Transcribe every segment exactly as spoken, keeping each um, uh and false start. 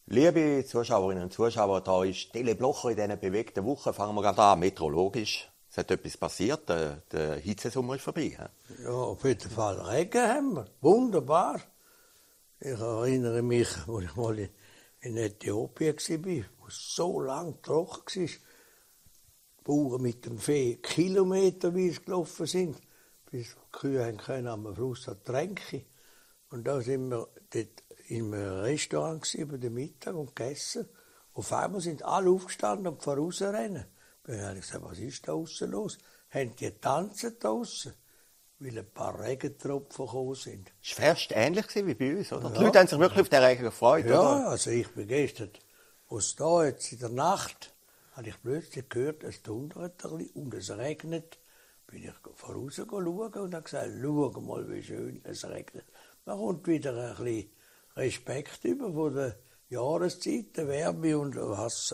Liebe Zuschauerinnen und Zuschauer, da ist Tele Blocher in diesen bewegten Wochen. Fangen wir gerade an, meteorologisch. Es hat etwas passiert, der, der Hitzesommer ist vorbei. He? Ja, auf jeden Fall Regen haben wir. Wunderbar. Ich erinnere mich, als ich mal in Äthiopien war, wo es so lang trocken war. Die Bauern mit dem Vieh kilometerweise gelaufen sind, bis die Kühe können am Fluss an Tränke. Und da sind wir dort in einem Restaurant über den Mittag und gegessen. Auf einmal sind alle aufgestanden und vorausrennen. Dann habe ich gesagt, was ist da draussen los? Haben die tanzen draussen? Weil ein paar Regentropfen gekommen sind. Es war fast ähnlich wie bei uns, oder? Ja. Die Leute haben sich wirklich auf den Regen gefreut, ja, oder? Ja, also ich bin gestern aus da jetzt in der Nacht, habe ich plötzlich gehört, es dundert ein bisschen und es regnet. Bin ich voraus schauen und habe gesagt, schau mal, wie schön es regnet. Man kommt wieder ein bisschen Respekt über von der Jahreszeit, der Wärme und Wasser.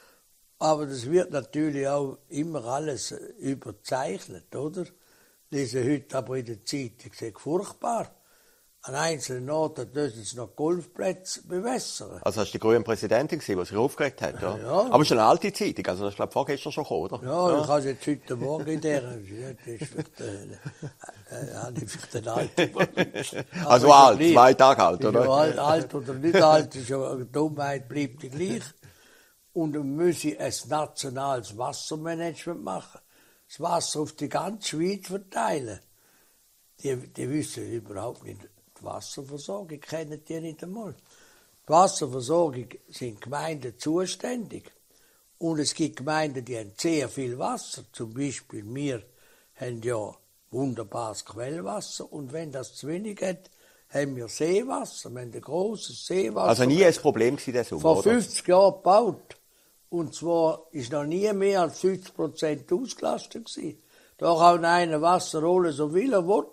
Aber das wird natürlich auch immer alles überzeichnet, oder? Lese heute aber in der Zeitung, ich sehe furchtbar. An einzelnen Orten dürfen sie noch Golfplätze bewässern. Also hast du die grüne Präsidentin gesehen, die sich aufgeregt hat, ja? Ja. Aber es ist eine alte Zeitung, also das ist, glaube ich, vorgestern schon gekommen, oder? Ja, ja. Ich habe jetzt heute Morgen in der, das ist vielleicht, äh, äh, habe ich vielleicht den alten. Also alt, zwei Tage alt, oder? Ja, alt, alt oder nicht alt, ist ja eine Dummheit, bleibt die gleich. Und wir müssen ein nationales Wassermanagement machen. Das Wasser auf die ganze Schweiz verteilen. Die, die wissen überhaupt nicht, die Wasserversorgung kennen die nicht einmal. Die Wasserversorgung sind Gemeinden zuständig. Und es gibt Gemeinden, die haben sehr viel Wasser. Zum Beispiel wir haben ja wunderbares Quellwasser. Und wenn das zu wenig hat, haben wir Seewasser. Wir haben ein grosses Seewasser. Also nie ein Problem gewesen, der Sommer, Vor oder? fünfzig Jahren gebaut. Und zwar ist noch nie mehr als fünfzig Prozent ausgelastet gewesen. Da kann einer Wasser holen, so viel er will.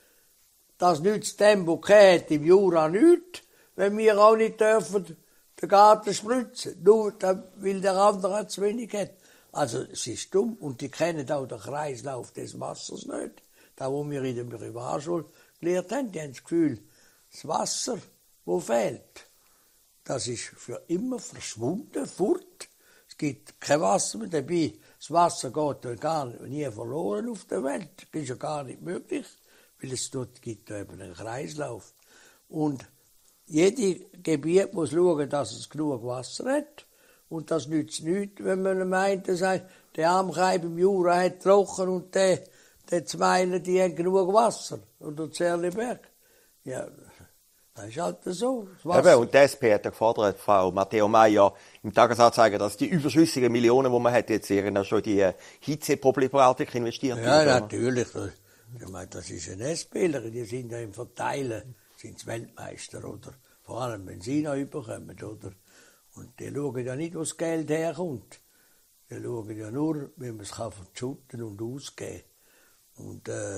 Das nützt dem, der kennt, im Jura nichts, wenn wir auch nicht dürfen den Garten spritzen. Nur, weil der andere zu wenig hat. Also, es ist dumm. Und die kennen auch den Kreislauf des Wassers nicht. Da, wo wir in der Privatschule gelernt haben, die haben das Gefühl, das Wasser, das fehlt, das ist für immer verschwunden, fort. Es gibt kein Wasser mehr dabei. Das Wasser geht ja gar nie verloren auf der Welt. Das ist ja gar nicht möglich, weil es dort gibt eben einen Kreislauf. Und jedes Gebiet muss schauen, dass es genug Wasser hat. Und das nützt nichts, wenn man meint, sagt, der Amcheib im Jura hat trocken und der, der Zweilen, die haben genug Wasser. Oder Zerleberg. Ja, das ist halt so. Eben, und die S P hat ja gefordert, Frau Matteo Meyer, im Tagesanzeiger, dass die überschüssigen Millionen, die man hat, jetzt in schon die Hitzeproblematik investiert ja, wird. Ja, natürlich. Ich meine, das ist ein S-Spieler, die sind ja im Verteilen, sind Weltmeister, oder? Vor allem, wenn sie noch überkommen, oder? Und die schauen ja nicht, wo das Geld herkommt. Die schauen ja nur, wie man es verschütten und ausgeben kann. Und äh,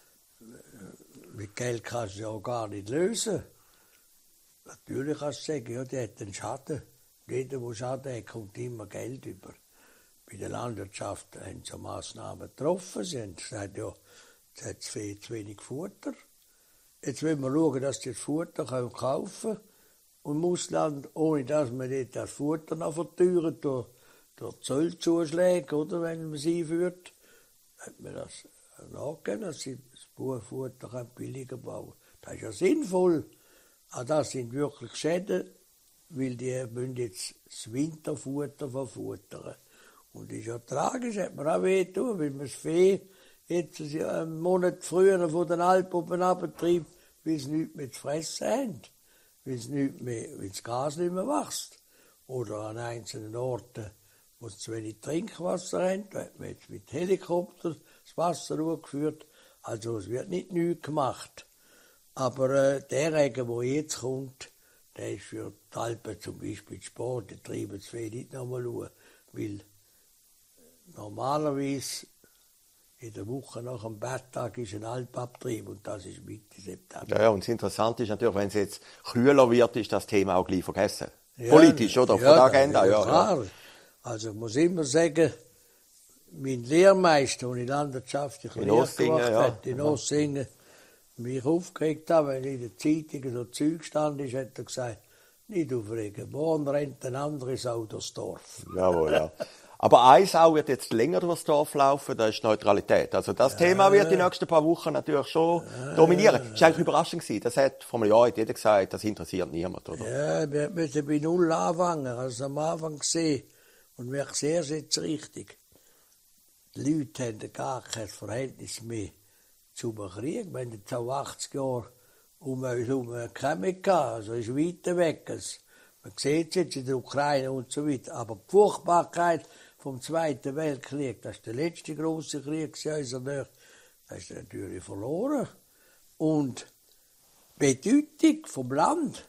mit Geld kannst du ja auch gar nicht lösen. Natürlich kannst du sagen, ja, die hat einen Schaden. Jeder, der Schaden hat, kommt immer Geld über. Bei der Landwirtschaft haben sie Massnahmen getroffen. Sie haben gesagt, ja, jetzt hat das Vieh zu wenig Futter. Jetzt wollen wir schauen, dass sie das Futter kaufen können. Und im Ausland, ohne dass man dort das Futter noch verteuert, durch, durch Zollzuschläge, oder, wenn man es einführt, hat man das nachgegeben, dass sie das Bauernfutter billiger bauen können. Das ist ja sinnvoll. Aber das sind wirklich Schäden, weil die müssen jetzt das Winterfutter verfuttern. Und das ist ja tragisch, hat man auch weh tun, weil man das Vieh jetzt einen Monat früher von den Alpen oben abtreibt, weil sie nichts mehr zu fressen haben, weil, sie nicht mehr, weil das Gas nicht mehr wächst. Oder an einzelnen Orten, wo sie zu wenig Trinkwasser haben, da hat man jetzt mit Helikoptern das Wasser hochgeführt. Also es wird nicht nichts gemacht. Aber äh, der Regen, der jetzt kommt, der ist für die Alpen zum Beispiel Sport, die treiben das Vieh nicht nochmal schauen, weil normalerweise in der Woche nach dem Betttag ist ein Alpabtrieb und das ist Mitte September. Ja, ja, und das Interessante ist natürlich, wenn es jetzt kühler wird, ist das Thema auch gleich vergessen. Ja, Politisch, oder? Ja, Von der Agenda, ja. ja. Klar. Ja. Also ich muss immer sagen, mein Lehrmeister, der in landwirtschaftliche In Lehre Ossingen, gemacht ja. hat, in Ossingen, mich aufgeregt hat, wenn in der Zeitung so Zeug stand ist, hat er gesagt, Nicht aufregen. Morgen rennt ein anderes Sau durchs Dorf. Jawohl, ja. Aber eine Sau wird jetzt länger durchs Dorf laufen, das ist Neutralität. Also das ja. Thema wird die nächsten paar Wochen natürlich schon ja. dominieren. Das war eigentlich überraschend gewesen. Das hat vor einem Jahr jeder gesagt, das interessiert niemand, oder? Ja, wir müssen bei Null anfangen. Also am Anfang gesehen. Und wir sehen es jetzt richtig. Die Leute haben gar kein Verhältnis mehr zum Krieg. Wir haben jetzt auch achtzig Jahre um uns herum keinen gehabt. Also ist weiter weg. Man sieht es jetzt in der Ukraine und so weiter. Aber die Furchtbarkeit vom Zweiten Weltkrieg, das ist der letzte große Krieg in unserer Nähe, das ist natürlich verloren. Und die Bedeutung vom Land,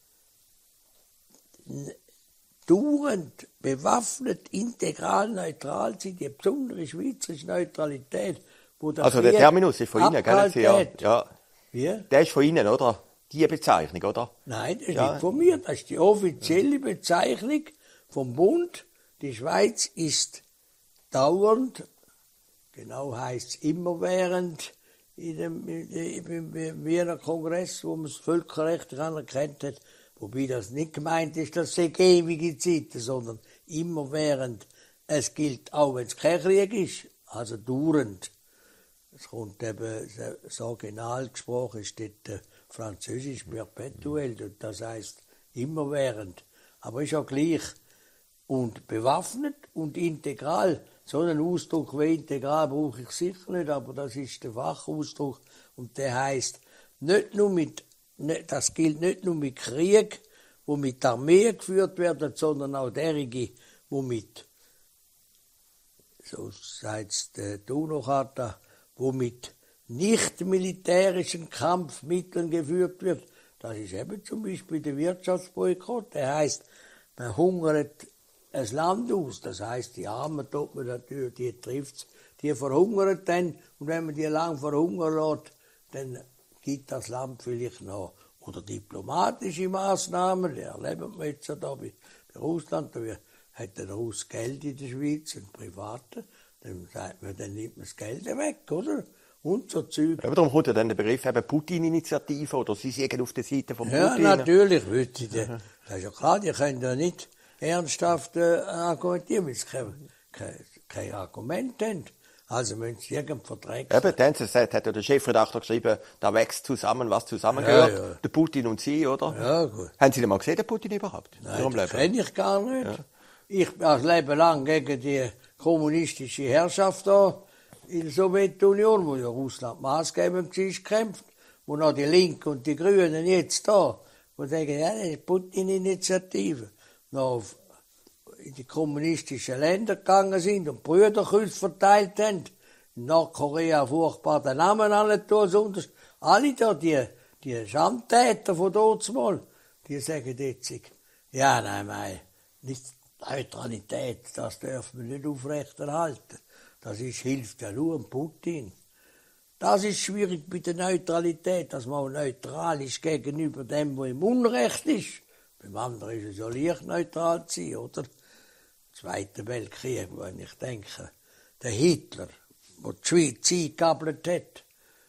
dauernd bewaffnet, integral, neutral sind, die besondere schweizerische Neutralität. Wo der also der Terminus ist von Ihnen, gell? Ja. ja. Wie? Der ist von Ihnen, oder? Die Bezeichnung, oder? Nein, das ist ja. nicht von mir. Das ist die offizielle Bezeichnung vom Bund. Die Schweiz ist dauernd, genau heisst es immerwährend, in dem, im, im Wiener Kongress, wo man das Völkerrecht anerkannt hat, wobei das nicht gemeint ist, das sei ewige Zeiten, sondern immerwährend. Es gilt auch, wenn es kein Krieg ist, also dauernd. Es kommt eben, das Originalgesprochen ist dort äh, Französisch perpetuell, das heisst immerwährend. Aber ist auch gleich. Und bewaffnet und integral. So einen Ausdruck wie integral brauche ich sicher nicht, aber das ist der Fachausdruck. Und der heisst, nicht nur mit, nicht, das gilt nicht nur mit Krieg, wo mit der Armee geführt werden, sondern auch derige, wo mit, so sagt der UNO-Charta, wo mit nicht-militärischen Kampfmitteln geführt wird. Das ist eben zum Beispiel der Wirtschaftsboykott. Der heisst, man hungert ein Land aus. Das heisst, die Armen tut man natürlich, die trifft die verhungern dann. Und wenn man die lang verhungern lässt, dann gibt das Land vielleicht noch. Oder diplomatische Massnahmen, die erleben wir jetzt ja da bei, bei Russland. Da hat der Russ Geld in der Schweiz, ein Privater. Dann sagt man, dann nimmt man das Geld weg, oder? Und so Zeug. Aber darum kommt ja dann der Begriff eben Putin-Initiative, oder Sie sind auf der Seite von Putin. Ja, natürlich, würde ich. Mhm. Das ist ja klar, die können ja nicht ernsthaft äh, argumentieren, weil sie kein, kein, kein Argument haben. Also müssen sie irgendeinen Vertrag... Eben, dann hat ja der Chefredakteur geschrieben, da wächst zusammen, was zusammengehört. Ja, ja. Der Putin und Sie, oder? Ja, gut. Haben Sie den mal gesehen, den Putin überhaupt? Nein, den kenne ich gar nicht. Ja. Ich bin das Leben lang gegen die kommunistische Herrschaft da in der Sowjetunion, wo ja Russland maßgebend war, gekämpft, wo noch die Linken und die Grünen jetzt da, wo sagen, ja, das ist Putin-Initiative, noch auf in die kommunistischen Länder gegangen sind und Brüderküsse verteilt haben, in Nordkorea furchtbar den Namen alle tun, alle da, die, die Schandtäter von dort mal, die sagen jetzt, ja, nein, nein, nicht Neutralität, das dürfen wir nicht aufrechterhalten. Das ist, hilft ja nur dem Putin. Das ist schwierig bei der Neutralität, dass man neutral ist gegenüber dem, wo im Unrecht ist. Beim anderen ist es ja leicht neutral zu sein, oder? Zweiter Weltkrieg, wenn ich denke, der Hitler, der die Schweiz eingegabelt hat,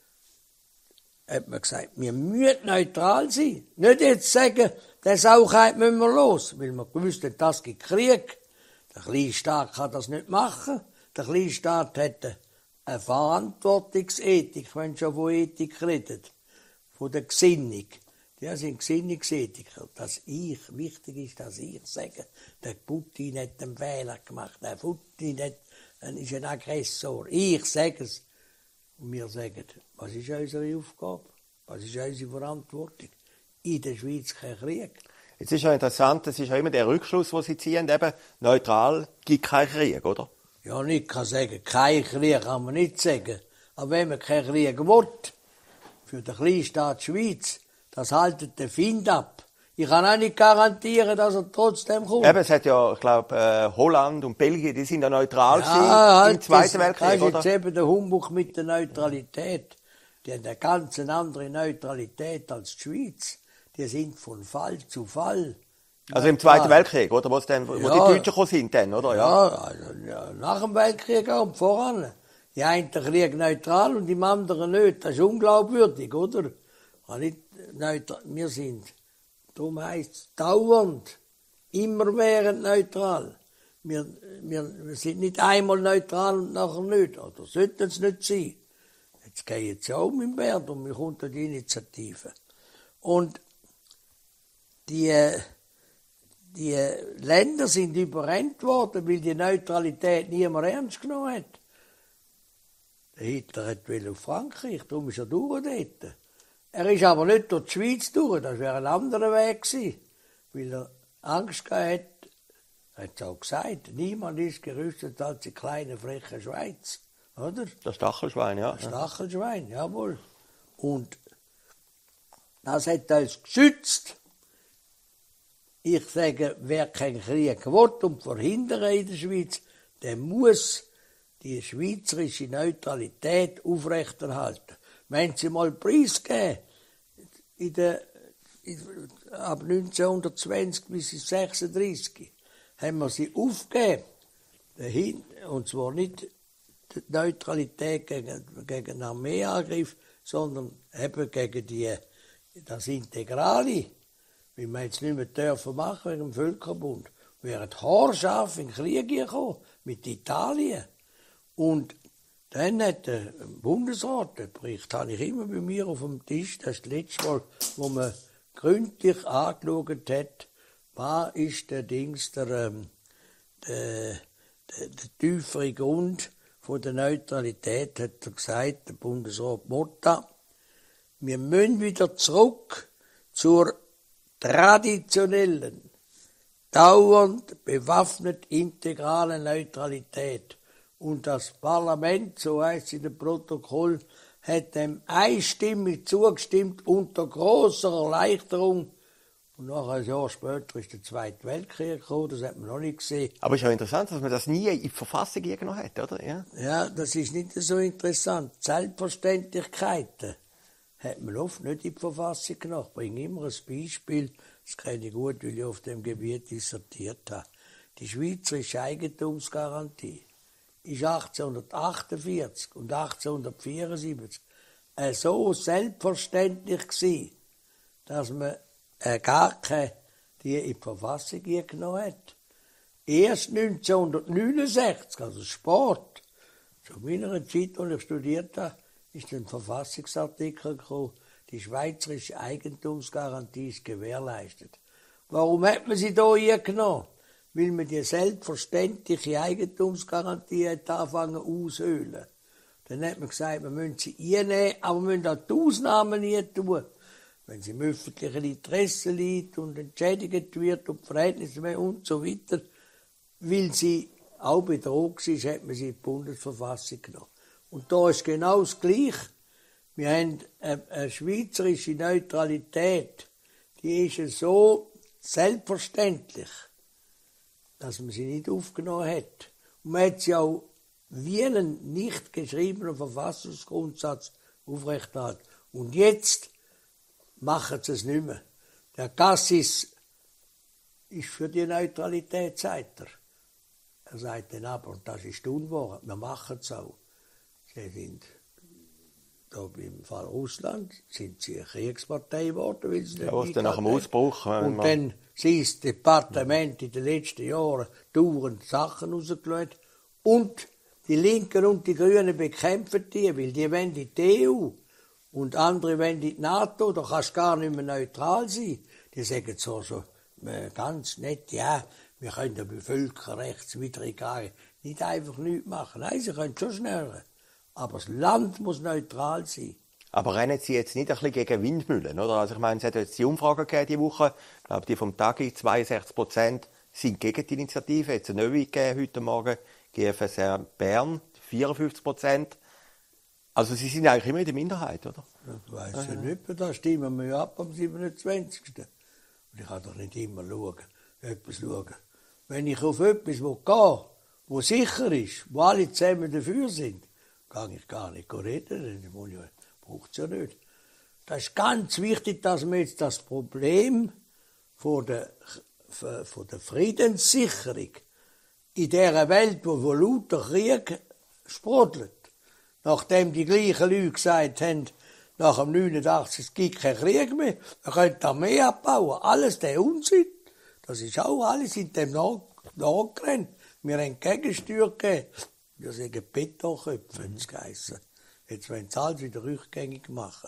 hat man gesagt, wir müssen neutral sein. Nicht jetzt sagen, der Sauchheit müssen wir los, weil man gewusst hat, das gibt Krieg. Der kleine Staat kann das nicht machen. Der kleine Staat hat eine Verantwortungsethik, wenn schon von Ethik redet, von der Gesinnung. Die sind Gesinnungsethiker. Dass ich, wichtig ist, dass ich sage, der Putin hat einen Fehler gemacht, der Putin hat, ist ein Aggressor. Ich sage es. Und wir sagen, was ist unsere Aufgabe? Was ist unsere Verantwortung? In der Schweiz kein Krieg. Jetzt ist ja interessant, das ist ja immer der Rückschluss, den Sie ziehen, eben neutral gibt kein Krieg, oder? Ja, nicht kann sagen, kein Krieg kann man nicht sagen. Aber wenn man keinen Krieg will, für den Kleinstaat Schweiz, das haltet der Find ab. Ich kann auch nicht garantieren, dass er trotzdem kommt. Eben, es hat ja, ich glaube, äh, Holland und Belgien, die sind ja neutral ja, halt im Zweiten das, Weltkrieg, das oder? ist jetzt eben der Humbug mit der Neutralität. Die haben eine ganz andere Neutralität als die Schweiz. Die sind von Fall zu Fall. Also im Zweiten Weltkrieg, oder? Wo, dann, wo ja, die Deutschen gekommen sind dann, oder? Ja, ja, also, ja nach dem Weltkrieg auch und voran. Die einen Krieg neutral und die anderen nicht. Das ist unglaubwürdig, oder? Nicht neutral. Wir sind Darum heisst es dauernd, immerwährend neutral. Wir, wir, wir sind nicht einmal neutral und nachher nicht. Oder sollten es nicht sein. Jetzt gehen sie auch mit dem Bär und wir kommen die Initiative. Und die, die Länder sind überrennt worden, weil die Neutralität niemand ernst genommen hat. Der Hitler wollte auf Frankreich, darum ist er durch dort. Er ist aber nicht durch die Schweiz durch, das wäre ein anderer Weg gewesen, weil er Angst gehabt hat. Er hat es auch gesagt, niemand ist gerüstet als die kleine, freche Schweiz. Oder? Das Stachelschwein, ja. Das Stachelschwein, jawohl. Und das hat uns geschützt. Ich sage, wer keinen Krieg will und verhindern in der Schweiz, der muss die schweizerische Neutralität aufrechterhalten. Wenn sie mal preisgeben, in der, in, ab neunzehnhundertzwanzig bis sechsunddreißig, haben wir sie aufgegeben. Dahin, und zwar nicht die Neutralität gegen, gegen den Armeeangriff, sondern eben gegen die, das Integrale. Wie wir jetzt nicht mehr dürfen machen wegen dem Völkerbund. Wir wären haarscharf in den Krieg gekommen mit Italien. Und dann hat der Bundesrat, den Bericht habe ich immer bei mir auf dem Tisch, das ist das letzte Mal, wo man gründlich angeschaut hat, was ist der Dings, der, ähm, der, der, der tiefere Grund von der Neutralität, hat er gesagt, der Bundesrat Motta, wir müssen wieder zurück zur traditionellen, dauernd bewaffnet integralen Neutralität. Und das Parlament, so heißt es in dem Protokoll, hat dem einstimmig zugestimmt unter großer Erleichterung. Und nach ein Jahr später ist der Zweite Weltkrieg gekommen, das hat man noch nicht gesehen. Aber es ist ja interessant, dass man das nie in die Verfassung genommen hat, oder? Ja, ja, das ist nicht so interessant. Selbstverständlichkeiten hat man oft nicht in die Verfassung genommen. Ich bringe immer ein Beispiel, das kenne ich gut, weil ich auf dem Gebiet dissertiert habe. Die schweizerische Eigentumsgarantie ist achtzehnhundertachtundvierzig und achtzehnhundertvierundsiebzig äh, so selbstverständlich gewesen, dass man äh, gar keine die in die Verfassung genommen hat. Erst neunzehnhundertneunundsechzig, also Sport, zu meiner Zeit, als ich studiert habe, ist ein Verfassungsartikel gekommen, die schweizerische Eigentumsgarantie ist gewährleistet. Warum hat man sie da genommen? Weil man die selbstverständliche Eigentumsgarantie hat angefangen auszuhöhlen. Dann hat man gesagt, wir müssen sie einnehmen, aber wir müssen auch die Ausnahmen nie tun. Wenn sie im öffentlichen Interesse liegt und entschädigt wird und Verhältnisse und so weiter, weil sie auch bedroht war, hat man sie in die Bundesverfassung genommen. Und da ist genau das Gleiche. Wir haben eine, eine schweizerische Neutralität, die ist so selbstverständlich, dass man sie nicht aufgenommen hat. Und man hat sie auch wie einen nicht geschriebenen Verfassungsgrundsatz aufrechterhalten. Und jetzt machen sie es nicht mehr. Der Cassis ist für die Neutralität, sagt er. Er sagt dann aber, und das ist unwahr, wir machen es auch. Sie sind, da im Fall Russland, sind sie eine Kriegspartei geworden, weil sie nicht ja, was dann nach dem Ausbruch. Und dann sind das Departement in den letzten Jahren dauernd Sachen rausgelassen. Und die Linken und die Grünen bekämpfen die, weil die wollen in die E U. Und andere wollen in die NATO, da kannst du gar nicht mehr neutral sein. Die sagen so, so äh, ganz nett, ja, wir können den Bevölkerrechtswidrigen nicht einfach nichts machen. Nein, sie können schon schneller. Aber das Land muss neutral sein. Aber rennen Sie jetzt nicht ein bisschen gegen Windmühlen, oder? Also ich meine, es hat jetzt die Umfrage gegeben diese Woche, ich glaube, die vom Tagi, zweiundsechzig Prozent sind gegen die Initiative. Jetzt eine neue gegeben heute Morgen, G F S R Bern, vierundfünfzig Prozent. Also Sie sind eigentlich immer in der Minderheit, oder? Ich weiss ja nicht mehr, da stimmen wir ja ab am siebenundzwanzigsten Und ich kann doch nicht immer schauen, etwas schauen. Wenn ich auf etwas gehe, wo sicher ist, wo alle zusammen dafür sind, kann ich gar nicht reden, das braucht es ja nicht. Das ist ganz wichtig, dass wir jetzt das Problem von der, von der Friedenssicherung in dieser Welt, wo, wo lauter Krieg sprudelt, nachdem die gleichen Leute gesagt haben, nach dem neunundachtzig, es gibt keinen Krieg mehr, man könnte die Armee abbauen, alles der Unsinn. Das ist auch alles in dem nachgerannt. Wir haben Gegensteuer gegeben. Wir sagen Betonköpfe, mhm. geheissen. Jetzt wollen sie alles wieder rückgängig machen.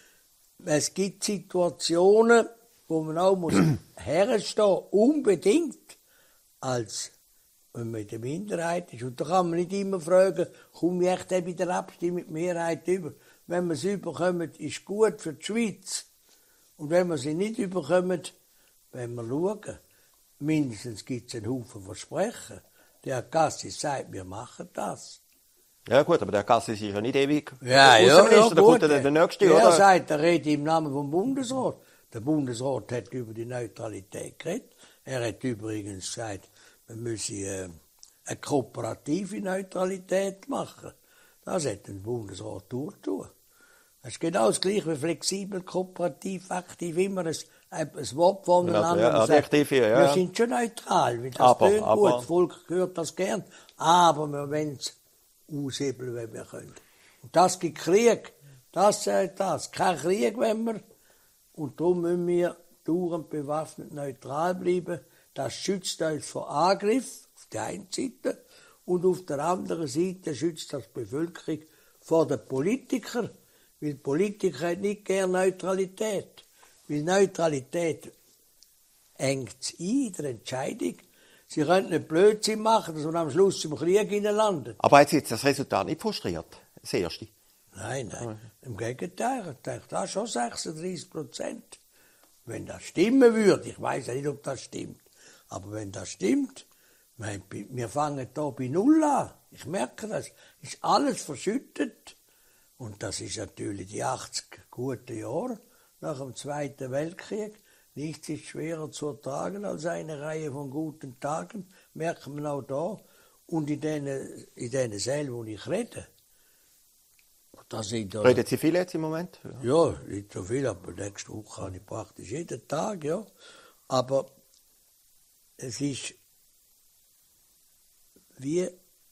Es gibt Situationen, wo man auch muss herstehen, unbedingt, als wenn man in der Minderheit ist. Und da kann man nicht immer fragen, komme ich echt bei der Abstimmung die Mehrheit über? Wenn wir sie überkommen, ist gut für die Schweiz. Und wenn wir sie nicht überkommen, wenn wir schauen, mindestens gibt es einen Haufen Versprechen. Der Gassis sagt, wir machen das. Ja gut, aber der Gassis ist ja nicht ewig. Ja, ja, ja, da kommt dann der Nächste, der oder? sagt, er redet im Namen vom Bundesrat. Der Bundesrat hat über die Neutralität geredet. Er hat übrigens gesagt, wir müssen äh, eine kooperative Neutralität machen. Das hat der Bundesrat durchtun. Es ist genau das Gleiche wie flexibel, kooperativ, aktiv, immer ein, ein Wort voneinander. Ja, Adjektiv hier, ja. Wir sind schon neutral, weil das aber, tönt aber. gut, das Volk hört das gern, aber wir wollen es aushebeln, wenn wir können. Und das gibt Krieg, das sagt das, kein Krieg, wenn wir, und darum müssen wir dauernd bewaffnet neutral bleiben. Das schützt uns vor Angriff, auf der einen Seite, und auf der anderen Seite schützt das die Bevölkerung vor den Politikern, weil Politiker haben nicht gerne Neutralität. Weil Neutralität engt es ein in der Entscheidung. Sie können nicht Blödsinn machen, dass man am Schluss im Krieg landet. Aber hat Sie jetzt das Resultat nicht frustriert, das erste? Nein, nein. Im Gegenteil, ich denke, das ist schon sechsunddreißig Prozent. Wenn das stimmen würde, ich weiß ja nicht, ob das stimmt, aber wenn das stimmt, wir fangen da bei Null an. Ich merke das. Ist alles verschüttet. Und das ist natürlich die achtzig guten Jahre nach dem Zweiten Weltkrieg. Nichts ist schwerer zu ertragen als eine Reihe von guten Tagen, merkt man auch da. Und in denen, in denen Sälen, wo ich rede. Da sind da, Reden Sie viel jetzt im Moment? Ja, ja, nicht so viel, aber nächste Woche habe ich praktisch jeden Tag, ja. Aber es ist wie,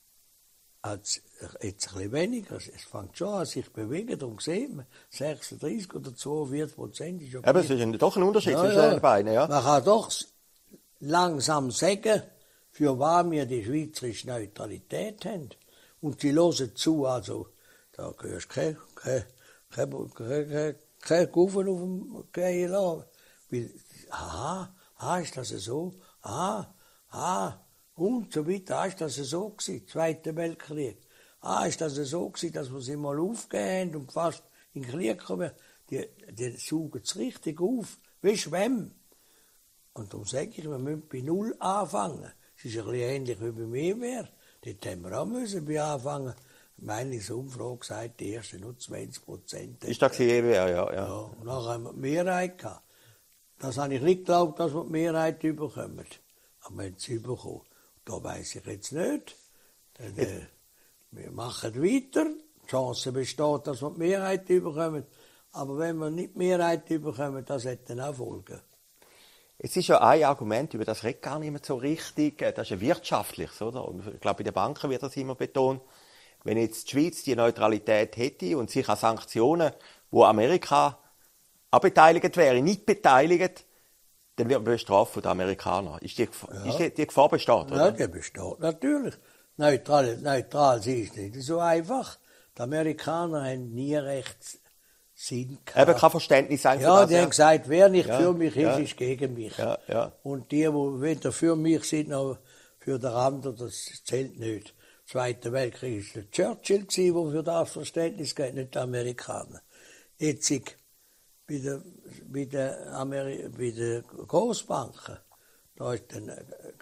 als jetzt ein bisschen weniger, es fängt schon an, sich bewegen, darum sehen wir, sechsunddreißig oder zweiundvierzig Prozent ist ja Aber es ist ein, doch ein Unterschied ja, zwischen ja. den beiden, ja. Man kann doch langsam sagen, für was wir die schweizerische Neutralität haben. Und sie hören zu, also, da hörst du kein, kein, kein, kein, kein, kein Guffen auf dem Gehen lassen. Weil, aha, ah, ist das so? Ah, ah, und so weiter. Ah, ist das so gewesen? Zweiter Weltkrieg. Ah, ist das so gewesen, dass wir sie mal aufgehen und fast in den Krieg kommen? Die, die saugen es richtig auf, wie Schwämme. Und darum sage ich, wir müssen bei Null anfangen. Es ist ein bisschen ähnlich wie bei mir wäre. Dort haben wir auch müssen bei anfangen. Meine Umfrage gesagt, die ersten nur zwanzig Prozent. Ist das gewesen, ja, ja. Ja, und dann haben wir die Mehrheit gehabt. Das habe ich nicht geglaubt, dass wir die Mehrheit überkommen. Aber wir haben sie bekommen. Da weiss ich jetzt nicht. Dann, äh, wir machen weiter. Die Chance besteht, dass wir die Mehrheit überkommen. Aber wenn wir nicht die Mehrheit überkommen, das hat dann auch Folgen. Es ist ja ein Argument, über das redet gar nicht mehr so richtig. Das ist ja wirtschaftliches, oder? Und ich glaube, bei den Banken wird das immer betont. Wenn jetzt die Schweiz die Neutralität hätte und sich an Sanktionen, wo Amerika auch beteiligt wäre, nicht beteiligt, dann wird man bestraft von den Amerikanern. Ist die, ja. ist die, die Gefahr besteht, oder? Ja, die besteht, natürlich. Neutral, neutral sie ist nicht so einfach. Die Amerikaner haben nie recht Sinn gehabt. Eben kein Verständnis eigentlich. Ja, die ja. haben gesagt, wer nicht ja. für mich ist, ja. ist gegen mich. Ja. Ja. Und die, die weder für mich sind, noch für den anderen, das zählt nicht. Zweiter Weltkrieg war der Churchill, der für das Verständnis geht, nicht die Amerikaner. Jetzt bei den bei der Ameri- bei der Großbanken, da ist dann,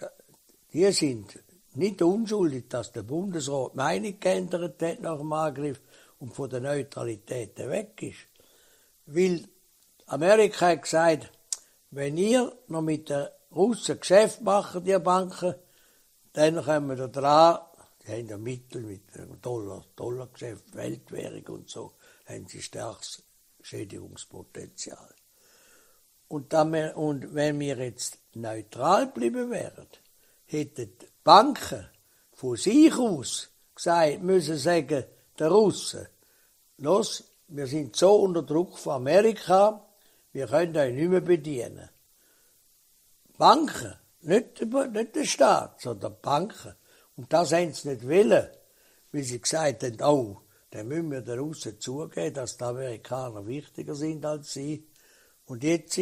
die sind nicht unschuldig, dass der Bundesrat Meinung geändert hat nach dem Angriff und von der Neutralität weg ist. Weil Amerika hat gesagt, wenn ihr noch mit den Russen Geschäft macht, die Banken, dann kommen wir da dran. Die haben ja Mittel mit dem Dollar, Dollargeschäft, Weltwährung und so, haben sie starkes Schädigungspotenzial. Und, dann, und wenn wir jetzt neutral geblieben wären, hätten die Banken von sich aus gesagt, müssen sagen, der Russen, los, wir sind so unter Druck von Amerika, wir können euch nicht mehr bedienen. Banken, nicht, nicht der Staat, sondern Banken. Und das haben sie nicht wollen, weil sie gesagt haben, oh, dann müssen wir da draussen zugeben, dass die Amerikaner wichtiger sind als sie. Und jetzt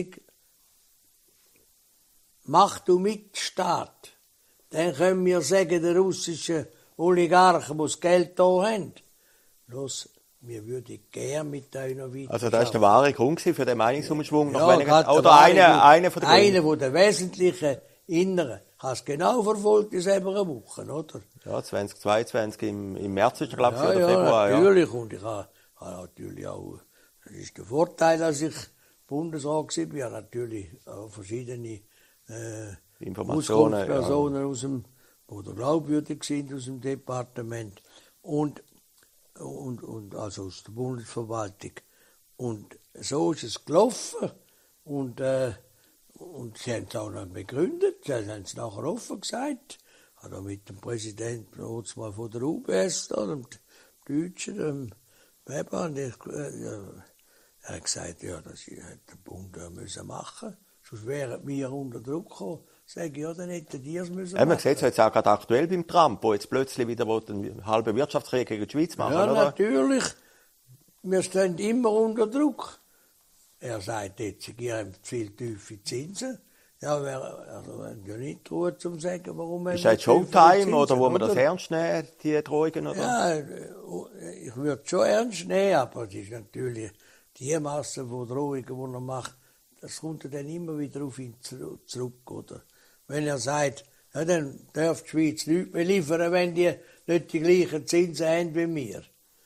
mach du mit, Staat. Dann können wir sagen, der russischen Oligarchen, die das Geld da haben, los, wir würden gerne mit euch noch weiter. Also das war der wahre Grund für den Meinungsumschwung? Ja, noch weniger, oder einer eine von der Einer von den wesentlichen Inneren. Ich habe es genau verfolgt in selber Wochen, oder? Ja, zweitausendzweiundzwanzig im, im März ist er, glaube ich, ja, oder ja, Februar. Natürlich. Ja, Und ich habe, habe natürlich auch, das ist der Vorteil, dass ich Bundesrat war. Ich habe natürlich auch verschiedene äh, Informationen, Auskunftspersonen ja. aus dem, oder glaubwürdig sind aus dem Departement. Und Und, und also aus der Bundesverwaltung. Und so ist es gelaufen. Und, äh, und sie haben es auch noch begründet. Sie haben es nachher offen gesagt. Hat er mit dem Präsidenten mal von der U B S, da, dem Deutschen, dem Weber, und ich, äh, ja, er hat gesagt, ja, das hätte der Bund ja müssen machen. Sonst wären wir unter Druck gekommen. Sag ich, ja, dann hätten die es müssen machen. Man machen. sieht es jetzt auch gerade aktuell beim Trump, der jetzt plötzlich wieder einen halben Wirtschaftskrieg gegen die Schweiz machen Ja, oder? natürlich. Wir stehen immer unter Druck. Er sagt jetzt, ihr habt viel tiefe Zinsen. Ja, wir also, haben ja nicht Ruhe zum sagen, warum wir. Ist das Showtime oder wo man das ernst nehmen, die Drohungen? Oder? Ja, ich würde es schon ernst nehmen, aber es ist natürlich die Masse von Drohungen, die er macht, das kommt dann immer wieder auf ihn zurück, oder? Wenn er sagt, ja, dann darf die Schweiz nichts mehr liefern, wenn die nicht die gleichen Zinsen haben wie wir.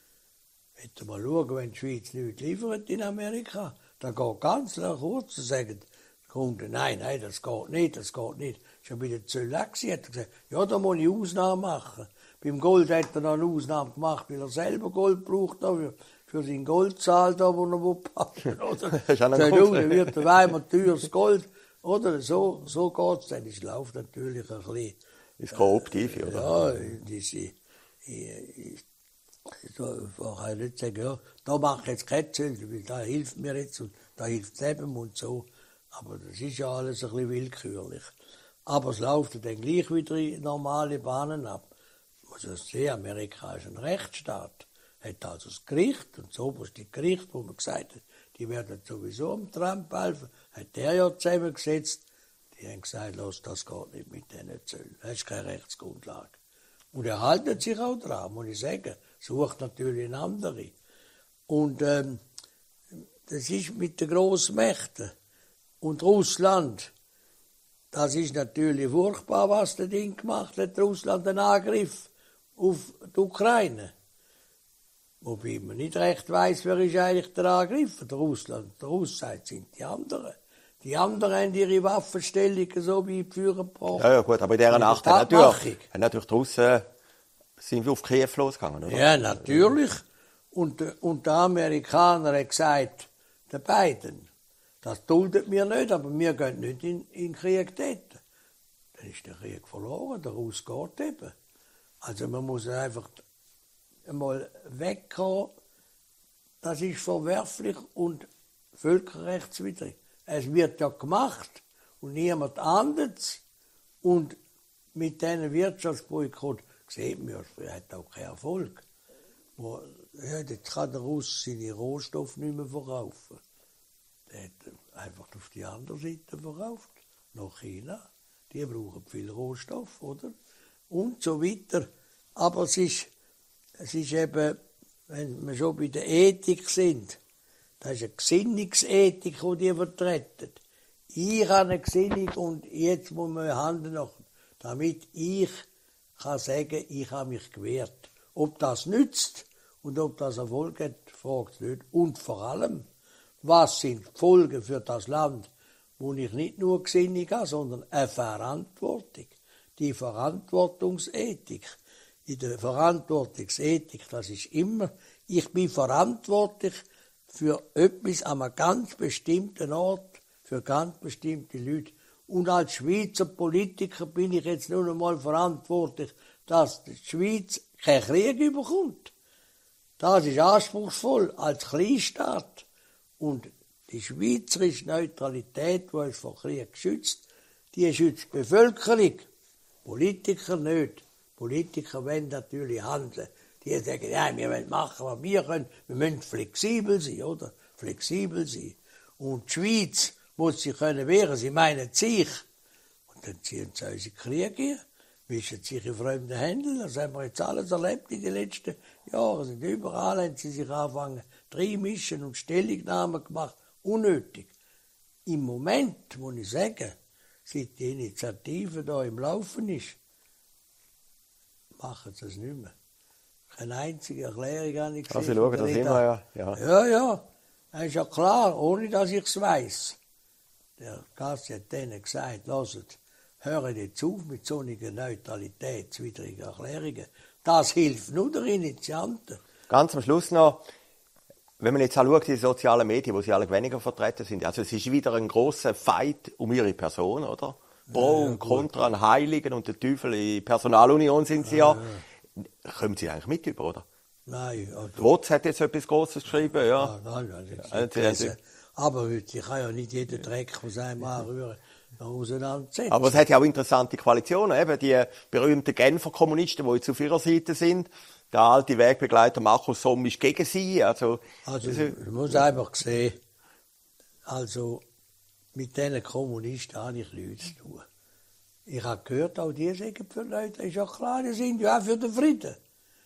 Hätten mal schauen, wenn die Schweiz nichts liefert in Amerika, dann geht ganz nach kurz und sagen die Kunden, nein, nein, das geht nicht, das geht nicht. Schon bei der Zölle hat er gesagt, ja, da muss ich Ausnahmen machen. Beim Gold hat er noch eine Ausnahme gemacht, weil er selber Gold braucht, für, für seinen Goldzahl, da, wo er packen will, oder? Dann wird er einmal teures Gold. Oder so, so geht es dann. Es läuft natürlich ein bisschen. Ist korruptiv, äh, oder? Ja, diese, ich, ich, ich, da kann ich nicht sagen, ja, da mache ich jetzt keine Zölle, weil da hilft mir jetzt und da hilft es eben und so. Aber das ist ja alles ein bisschen willkürlich. Aber es läuft dann gleich wieder in normale Bahnen ab. Man muss sehen, Amerika ist ein Rechtsstaat. Hat also das Gericht und das oberste Gericht, wo man gesagt hat, die werden sowieso am Trump helfen, hat der ja zusammengesetzt. Die haben gesagt, los, das geht nicht mit diesen Zöllen. Das ist keine Rechtsgrundlage. Und er haltet sich auch dran, muss ich sagen. Sucht natürlich eine andere. Und ähm, das ist mit den Grossmächten. Und Russland, das ist natürlich furchtbar, was der Ding gemacht hat, Russland einen Angriff auf die Ukraine. Wobei man nicht recht weiss, wer ist eigentlich der Angreifer. Der Russland, der Russland sind die anderen. Die anderen haben ihre Waffenstellungen so wie Führer gebracht. Ja, ja, gut, aber in dieser Nacht haben natürlich, haben natürlich die Russen, sind wir auf Kiew losgegangen, oder? Ja, natürlich. Und, und der Amerikaner hat gesagt, der Biden, das duldet mir nicht, aber wir gehen nicht in, in den Krieg dort. Dann ist der Krieg verloren, der Russ geht eben. Also man muss einfach einmal wegkommen, das ist verwerflich und völkerrechtswidrig. Es wird ja gemacht und niemand ahndet es. Und mit diesen Wirtschaftsboykott sieht man, er hat auch keinen Erfolg. Ja, jetzt kann der Russ seine Rohstoffe nicht mehr verkaufen. Der hat einfach auf die andere Seite verkauft, nach China. Die brauchen viel Rohstoff, oder? Und so weiter. Aber es ist, es ist eben, wenn wir schon bei der Ethik sind, das ist eine Gesinnungsethik, die die vertreten. Ich habe eine Gesinnung und jetzt muss man handeln, nach, damit ich kann sagen, ich habe mich gewehrt. Ob das nützt und ob das Erfolg hat, fragt nicht. Und vor allem, was sind die Folgen für das Land, wo ich nicht nur Gesinnung habe, sondern eine Verantwortung. Die Verantwortungsethik. In der Verantwortungsethik, das ist immer, ich bin verantwortlich für etwas an einem ganz bestimmten Ort, für ganz bestimmte Leute. Und als Schweizer Politiker bin ich jetzt nur einmal verantwortlich, dass die Schweiz keinen Krieg überkommt. Das ist anspruchsvoll als Kleinstaat. Und die schweizerische Neutralität, die uns vor Krieg geschützt, die schützt die Bevölkerung. Politiker nicht. Politiker wollen natürlich handeln. Die sagen, ja, wir wollen machen, was wir können. Wir müssen flexibel sein, oder? Flexibel sein. Und die Schweiz muss sich können wehren. Sie meinen sich. Und dann ziehen sie unsere Kriege, mischen sich in fremde Hände. Das haben wir jetzt alles erlebt in den letzten Jahren. Und überall haben sie sich angefangen, reinmischen und Stellungnahmen gemacht. Unnötig. Im Moment, muss ich sagen, seit die Initiative da im Laufen ist, machen sie es nicht mehr. Keine einzige Erklärung habe ich gesehen. Also schauen, das immer, ja. Ja, ja. ja. Das ist ja klar, ohne dass ich es weiss. Der Gast hat denen gesagt, lasst, hören jetzt auf mit solchen neutralitätswidrigen Erklärungen. Das hilft nur der Initianten. Ganz am Schluss noch, wenn man jetzt anschaut, die sozialen Medien, wo sie alle weniger vertreten sind, also es ist wieder ein grosser Fight um ihre Person, oder? Pro ja, und Contra, ein Heiligen und der Teufel in Personalunion sind sie ja. ja. Kommen sie eigentlich mit über, oder? Nein. Also, Trotz hat jetzt etwas Grosses geschrieben, ja. Nein, nein, nein. Also, aber ich kann ja nicht jeden Dreck von seinem anrühren, auseinandersetzen. Aber es hat ja auch interessante Koalitionen, eben die berühmten Genfer Kommunisten, die jetzt auf ihrer Seite sind. Der alte Wegbegleiter Markus Somm ist gegen sie. Also, also ich muss einfach sehen, also mit diesen Kommunisten habe ich nichts zu tun. Ich habe gehört, auch die sagen für Leute, ist ja klar, die sind ja auch für den Frieden.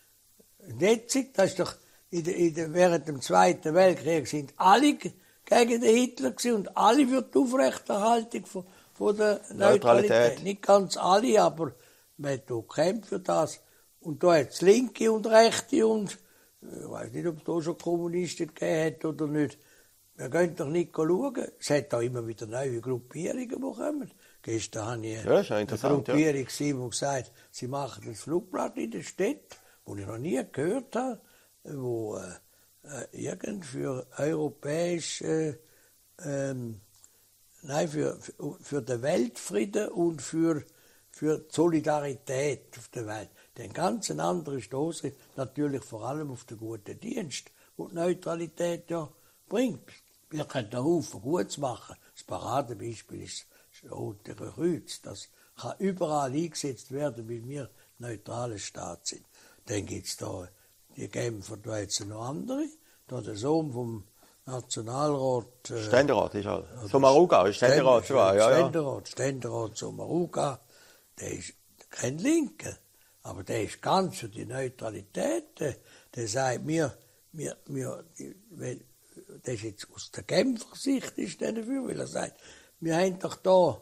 Netzig, das ist doch in der, in der, während dem Zweiten Weltkrieg sind alle gegen den Hitler gewesen und alle für die Aufrechterhaltung von, von der Neutralität. Neutralität. Nicht ganz alle, aber man hat auch gekämpft für das. Und da hat es Linke und Rechte und ich weiß nicht, ob es da schon Kommunisten gegeben hat oder nicht. Wir können doch nicht schauen. Es hat da immer wieder neue Gruppierungen, die kommen. Gestern habe ich ja, eine Gruppierung ja. gesehen, die gesagt, sie machen das Flugblatt in der Stadt, wo ich noch nie gehört habe, wo äh, irgend für europäisch, äh, ähm, nein, für, für, für den Weltfrieden und für, für die Solidarität auf der Welt. Den ganz anderen Stoß natürlich vor allem auf den guten Dienst, den die Neutralität ja bringt. Wir können da Haufen Gutes machen. Das Paradebeispiel ist das Rote Kreuz. Das kann überall eingesetzt werden, weil wir neutrale Staat sind. Dann gibt es da die Genfer, da jetzt noch andere. Da der Sohn vom Nationalrat. Äh, Ständerat ist halt. Sommaruga ist Ständerat. Ständer, ja, ja. Ständerat, Ständerat Sommaruga. Der ist kein Linker. Aber der ist ganz für die Neutralität. Der, der sagt mir, mir, mir, weil, das ist jetzt aus der Genfer Sicht ist der dafür, weil er sagt, wir haben doch da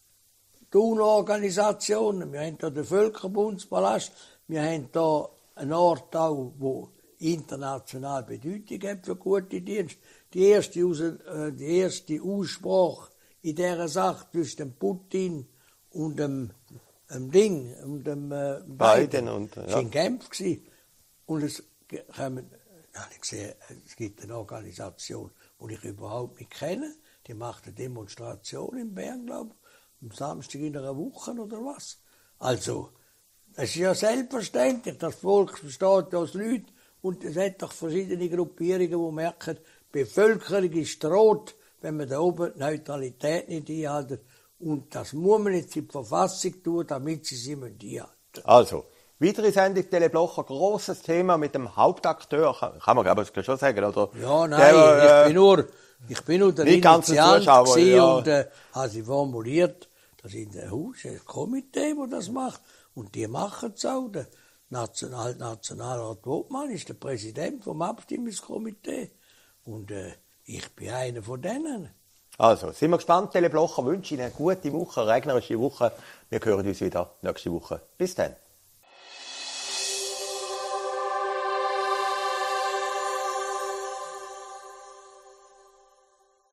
die UNO-Organisationen, wir haben da den Völkerbundspalast, wir haben da einen Ort auch, wo international Bedeutung hat für gute Dienste. Die erste, äh, die erste Aussprache in dieser Sache zwischen dem Putin und dem, dem Ding, und dem äh, Biden, Biden und, ja. war in Genf gewesen. Und es kommen, habe ich gesehen, es gibt eine Organisation, die ich überhaupt nicht kenne. Die macht eine Demonstration in Bern, glaube ich, am Samstag in einer Woche oder was. Also, das ist ja selbstverständlich, das Volk besteht aus Leuten und es hat doch verschiedene Gruppierungen, die merken, die Bevölkerung ist rot, wenn man da oben die Neutralität nicht einhält. Und das muss man jetzt in die Verfassung tun, damit sie sie einhalten. Also, weitere Sendung Teleblocher, grosses Thema mit dem Hauptakteur, kann man glaube ich schon sagen, oder? Ja, nein, der, ich bin nur, ich bin nur der Initiant ja. und äh, habe sie formuliert, das ist ein Haus, ein Komitee, das das macht, und die machen es auch. Der National, Nationalrat Wotmann ist der Präsident vom Abstimmungskomitee und äh, ich bin einer von denen. Also, sind wir gespannt, Teleblocher, wünsche Ihnen eine gute Woche, eine regnerische Woche. Wir hören uns wieder nächste Woche. Bis dann.